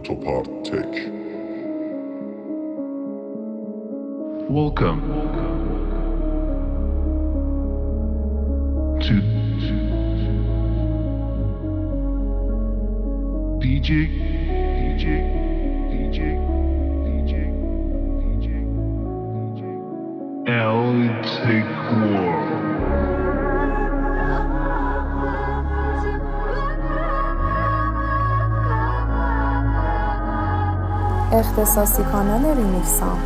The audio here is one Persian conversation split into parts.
Autopart Tech. Welcome to DJ L-Tech World. اختصاصی کانال ریمیکسام.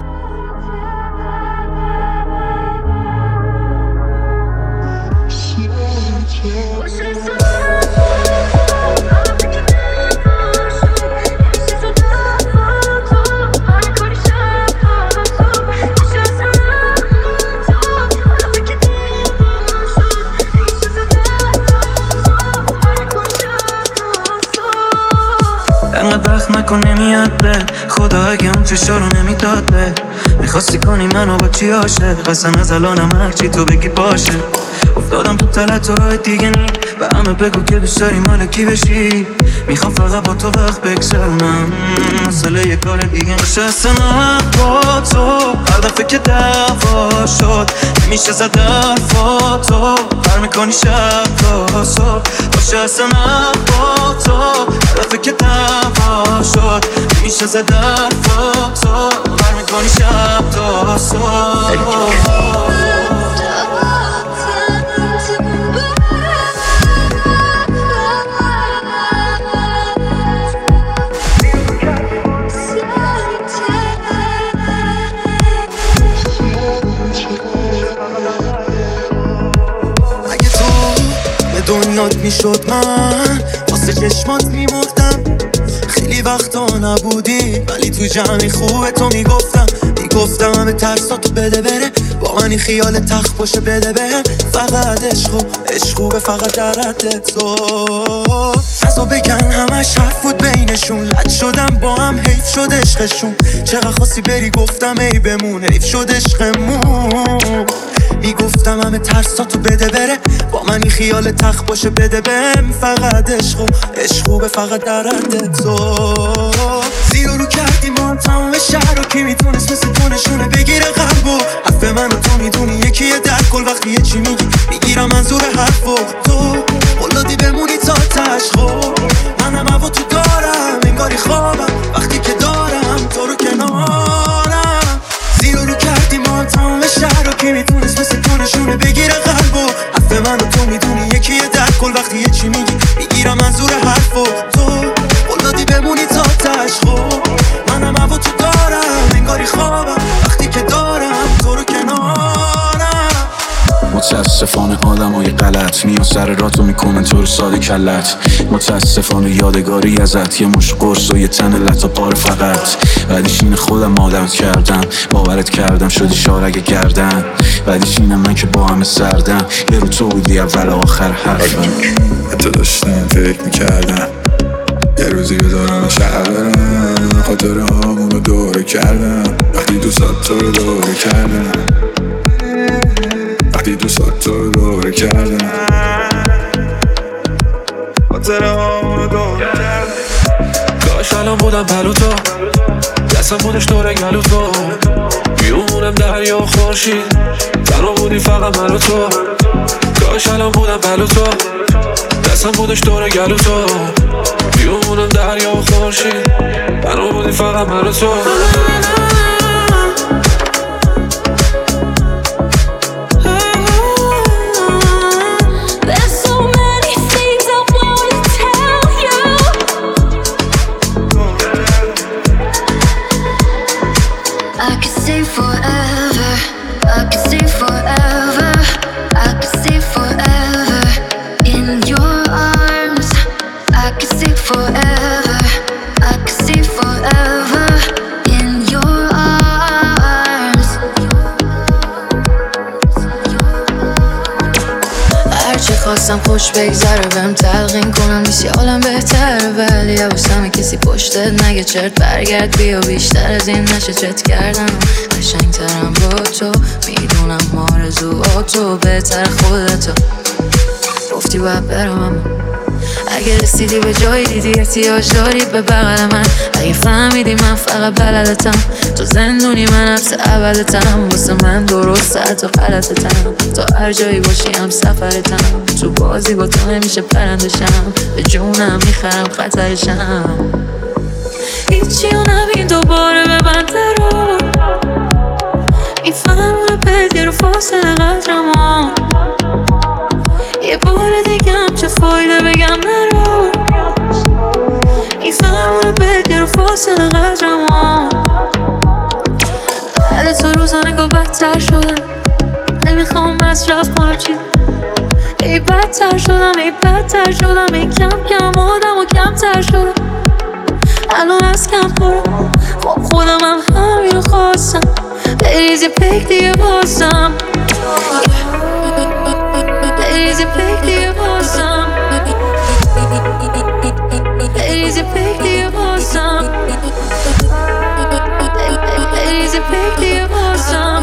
انقدر وقت نکن نمیاد به خدا اگه اون فشارو نمیداد به میخواستی کنی منو با چی عاشق قسم از الانم هرچی تو بگی باشه افتادم تو تلت و راه دیگه نی به همه بگو که دوست داری مال کی بشی میخوام فقط با تو وقت بگذرونم مسئله یه کار دیگه نشستم با تو هر دفعه که دعوا شد میشه زد حرفاتو هر میکنی شب تا صبح نشستم با تو هر دفعه که دعوا شد میشه زد حرفاتو هر میکنی شب تا صبح دنیات میشد من واسه چشمات میمردم خیلی وقتا نبودی ولی تو جمعی خوبه تو میگفتم همه ترساتو بده بره با منی خیال تخت باشه بده بهم فقط عشق خوبه فقط در حد تو فضا بگن همش حرف بود بینشون لد شدم با هم حیف شد عشقشون چقدر خواستی بری گفتم ای بمون حیف شد عشقمون میگفتم همه ترساتو بده بره با منی خیال تخت باشه بده بهم فقط عشق خوبه فقط در حد تو زیر رو کردی ما هم تمام شهر رو کی میتونست مثل تو نشونه بگیره قلبو حرف منو تو میدونی یکیه در کل وقتی یه چی میگی میگیرم منظور حرفو تو قلادی بمونی تا تشخو منم هوا تو دارم انگاری خوابم وقتی که دارم تو رو کنارم زیر رو کردی ما هم تمام شهر رو کی میتونست مثل تو نشونه بگیره قلبو حرف منو تو میدونی یکیه در کل وقتی یه چی میگی میگیرم منظور حرفو تو قلادی بمونی تا تشخو منم هوا تو دارم انگاری خوابم وقتی که دارم تو رو کنارم متاسفانه آدمای غلط میان سر راتو میکنن تو رو ساده کلت متاسفانه یادگاری ازت یه مش قرص و یه تن لطا پار فقط بعدش اینه خودم آدمت کردم باورت کردم شدی شارگ گردن بعدش اینه من که با همه سردم یه رو تو بودی اول آخر حرفم حتی داشتم فکر میکردم یه روزی بذارم شهر برم خاطره هامونو دوره کردم وقتی دوستات تو رو دوره کردم وقتی دوستات تو رو دوره کردم خاطره هامونو دوره کردم کاش الان بودم پلو تو دستم بودش دوره گلو تو میومونم دریا و خورشید تنها بودی فقط من و تو کاش الان بودم پلو تو دستم بودش دوره گلو تو میومونم دریا و خورشید تنها بودی فقط من و تو خواستم خوش بگذره بهم تلقین کنم نیست یه عالم بهتره ولی حواسم کسی پشتت نگه چرت برگرد بیا بیشتر از این نشه چت کردم قشنگترم با تو میدونم آرزوهاتو بهتر خودتو گفتی باید برم اگه رسیدی به جایی دیدی احتیاج داری به بغل من، اگه فهمیدی من فقط بلدتم، تو زندونی من حبس اولتم، واسه من درسته تو غلطتم، تو هر جایی باشی هم سفرتم، تو بازی با تو همیشه پرندشم، به جونم میخرم خطرشم. هیچی و نبین دوباره ببند رو، میفهمونه بدی رو فاصله قدرمو، یه بار دیگه هم چه فایده بگم نرو، میفهمونه بدی رو فاصله قدرمو. بعد تو روزانه گو بدتر شدم، نمیخوام مصرف کنم چی، ای بدتر شدم ای بدتر شدم، ای کم کم آدم و کمتر شدم، الان از کم پرم، خب خودم هم همینو خواستم، بریزی پک دیگه بازم، بریزی پک دیگه بازم، بریزی پک دیگه بازم، بریزی پک دیگه بازم،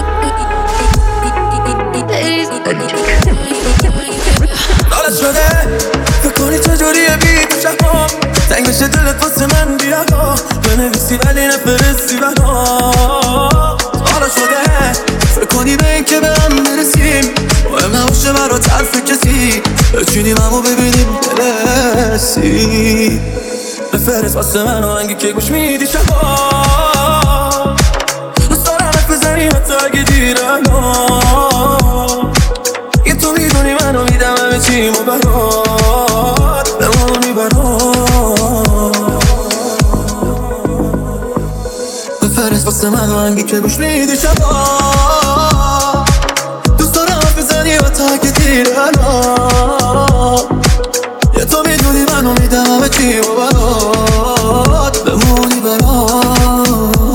حالت شده فکر کنی چجوریه بی تو شبا، تنگ بشه دلت واسه من بیرها، بنویسی ولی نفرستی بنا. حالا شده فکر کنی به این که به هم برسیم، مهم نباشه برا طرف کسی، بچینیم همو ببینیم برسی. بفرست واسه من آهنگی که گوش میدی شبا، دوست دارم حرف بزنی حتی اگه دیرنا، یه تو میدونی منو میدم همه چیمو برات، بمونی برات. بفرست واسه من آهنگی که گوش میدی شبا، دوست دارم حرف بزنی حتی اگه دیرنا، یه تو میدونی منو میدم همه چیمو برات، بمونی برات.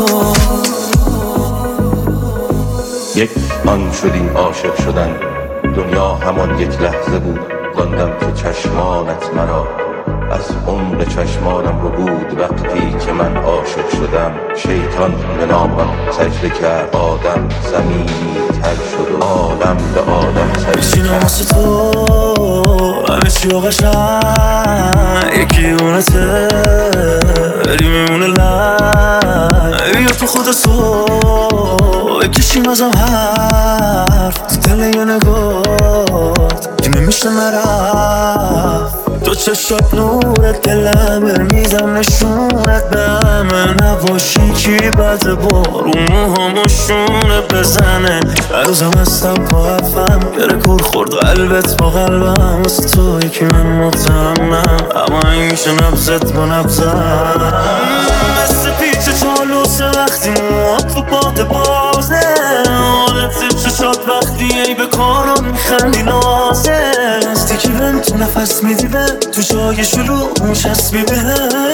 یک آن شدیم عاشق شدن، دنیا همان یک لحظه بود، داندم که چشمانت مرا از عمق چشمانم رو بود. وقتی که من عاشق شدم شیطان به نامم سجده کرد، آدم زمینی تر شد و عالم به آدم سجده کرد. واسه تو همه چی و قشنگ یکی اونته، بری میمونه لب بیا تو خود سو بکشیم ازم حرف، تو دل یه نگات که نمیشه نرفت، تو چشات نورت دلم برمیزم نشونت بهمه، نباشی چی بده بارون موهامو شونه بزنه، هر روزم هستم با حرفم گره کور خورد قلبت با قلبم، واسه توی که من مطمئنم اما این میشه نبزت با نبزم، مثل پیچ چالوسه وقتی موات تو باد بازه، حالت چشات وقتی ای به کارم میخندی نازه، استیکی بهم تو نفس میدی به تو جای شروع میچسبی بهم،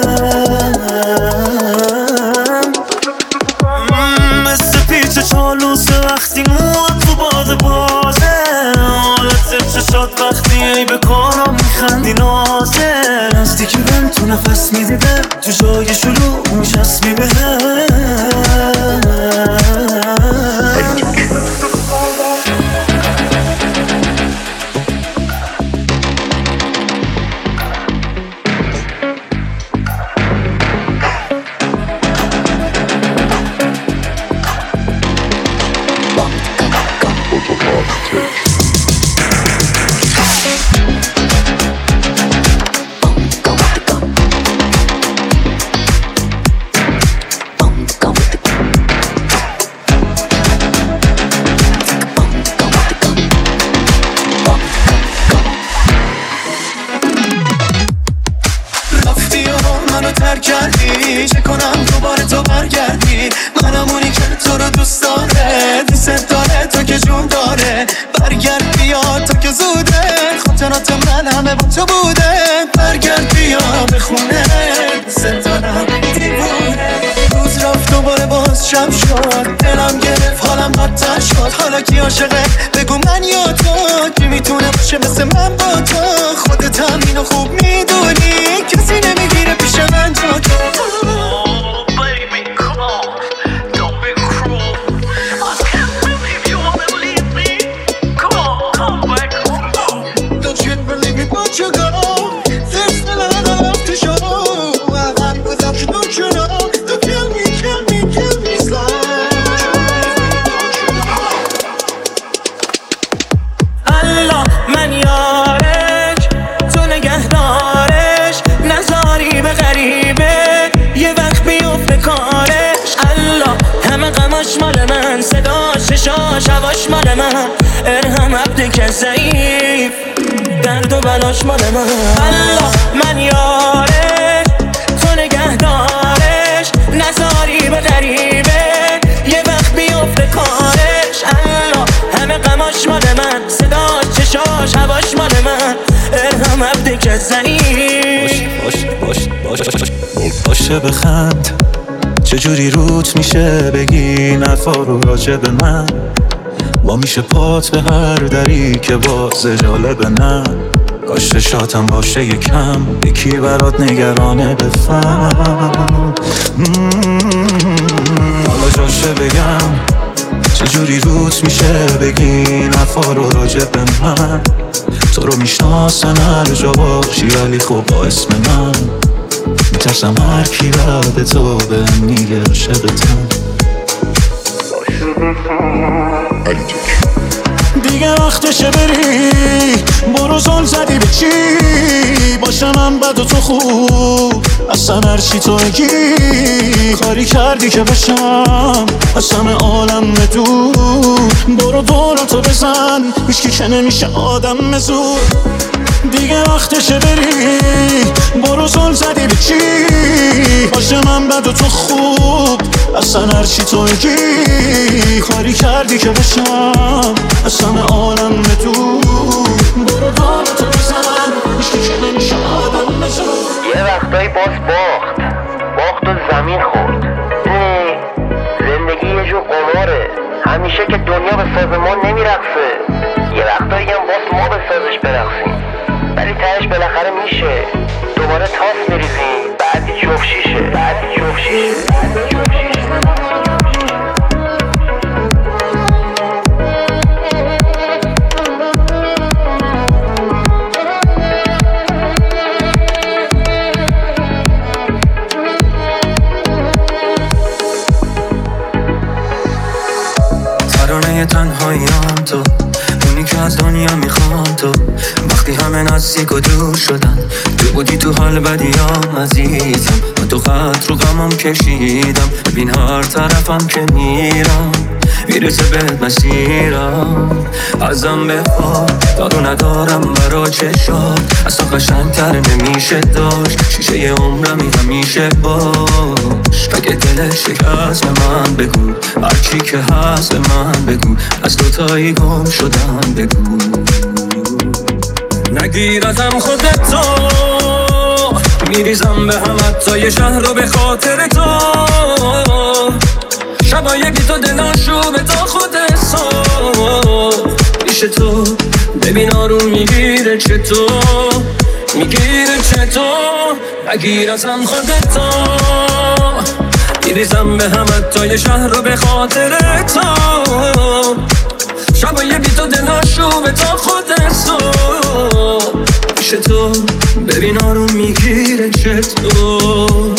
مثل پیچ چالوسه وقتی موات تو باد بازه، حالت چشات وقتی ای به کارم میخندی نازه، استیکی بهم تو نفس میدی به تو جای شروع میچسبی بهم. کردی چه کنم دوباره تو برگردی، منم اونی که تو رو دوست داره، دوست داره تو که جون داره، برگرد بیا تو که زوده، خاطرات من همه با تو بوده، برگرد بیا به خونه، دوست دارم دیوونه. روز رفت دوباره باز شب شد، دلم گرفت حالم بدتر شد، حالا کی عاشقه بگو من یا تو، کی میتونه باشه مثل من با تو، خودت هم اینو خوب میدونی، کسی نمیگیره پیش من جا تو. You go, ضعیف، درد و بلاش مال من. الله من یارش، تو نگهدارش، نذاری به غریبه یه وقت بیفته کارش. الله همه غماش مال من، صداش چشاش هواش مال من. الهام عبده که ضعیف باشه بخند، چجوری روت میشه بگی نفا رو راجع به من. با میشه پات به هر دری که باز جالب نه. کاش شاتم باشه یکم، یکی برات نگرانه بفهم. حالا جاشه بگم چجوری روت میشه بگی نفا رو راجع به من. تو رو میشناسن هر جا باشی ولی خب با اسم من میترسم هر کی بعد تو به میگه عاشقتم. دیگه وقتشه بری، برو زل زدی به چی؟ باشم من بد و تو خوب، اصلا هرچی تو بگی. کاری کردی که بشم از همه عالم دور. برو دورتو بزن، هیچکی که نمیشه آدم زور. دیگه وقتشه بری، برو زل زدی به چی؟ باشه من بد و تو خوب، اصلا هرچی تو بگی. کاری کردی که بشم از همه عالم دور. برو دورتو بزن، هیچکی که نمیشه آدم زور. یه وقتایی باز باخت و زمین خورد. زندگی یه جور قماره، همیشه که دنیا به ساز ما نمیرقصه. یه وقتایی هم باز ما به سازش برقصیم، ولی تهش بالاخره میشه. دوباره تاس میریزیم، بعدی جفت شیشه. ترانه تنهاییم تو، اونی که از دنیا میخوام. تو وقتی همه نزدیک و دور شدن، تو بودی تو حال بدیام عزیزم. من تو خط رو غمم کشیدم، ببین هر طرفم که میرم میرسه بهت مسیرم. ازم بخواه دارو ندارم برا چشات، اصلا قشنگتر نمیشه داشت. شیشه یه عمرمی همیشه باش. اگه دلش شکست به من بگو، هرچی که هست به من بگو. از دوتایی گم شدن بگو. نگیر ازم خودتو، میریزم به هم حتی یه شهر رو به خاطر تو. شبای بی تو دلاشو به تا خود حساب میشه. تو ببین آروم میگیره چطور. نگیر ازم خودتو، میریزم به هم حتی یه شهر رو به خاطر تو. شبای بی تو دلاشو به تا خود حساب میشه. تو ببین آروم میگیره چطور.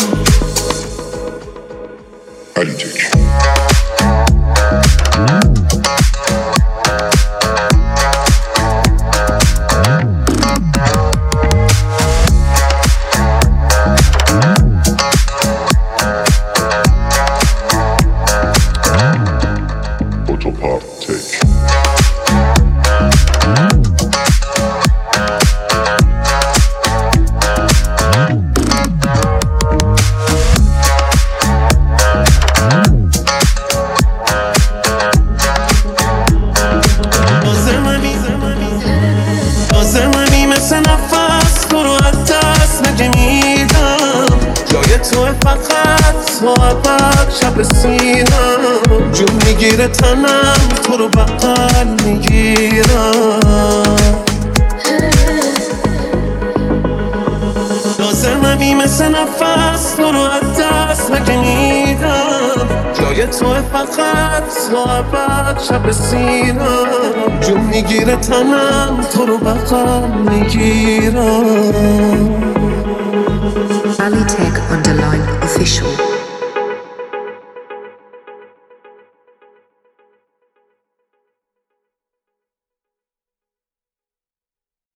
شب سینم جون میگیره تنم، تو رو بغل میگیرم. لازممی مثل نفس، تو رو از دست نمیدم. جای تو فقط تو ابد شب سینم جون میگیره تنم، تو رو بغل میگیرم. Ali Tech Underline Official.